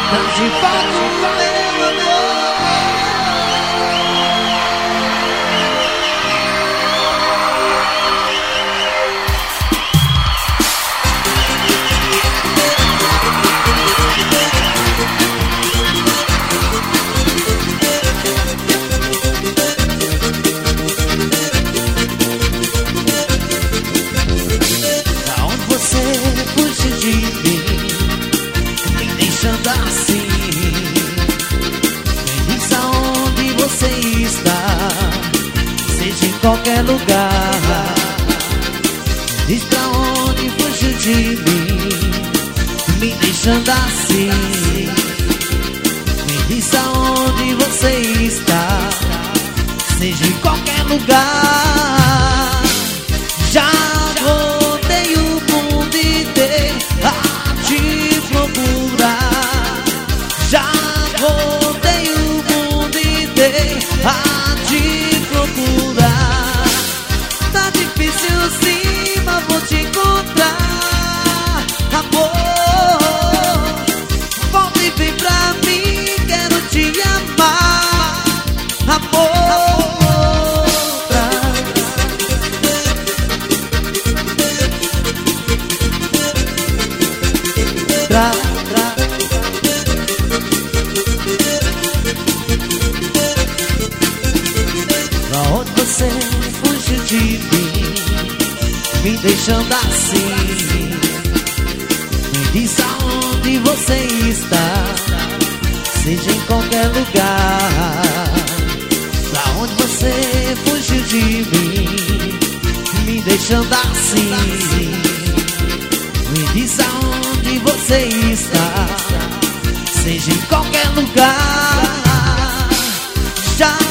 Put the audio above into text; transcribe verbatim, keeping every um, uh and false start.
Não te volto, meu amor. De mim, me deixando assim. Me diz aonde você está, seja em qualquer lugar. Me diz pra onde fugiu de mim, me deixando assim. Me diz aonde você está, seja em qualquer lugar. Já rodei o mundo inteiro a te procurar. Já rodei o mundo inteiro a te procurar. Tá difícil sim, mas vou te encontrar. Amor, volta e vem pra mim, quero te amar. Amor, Tra, tra. Pra onde você fugiu de mim, me deixando assim. Me diz aonde você está, seja em qualquer lugar. Pra onde você fugiu de mim, me deixando assim. Me diz aonde você está, seja em qualquer lugar. Já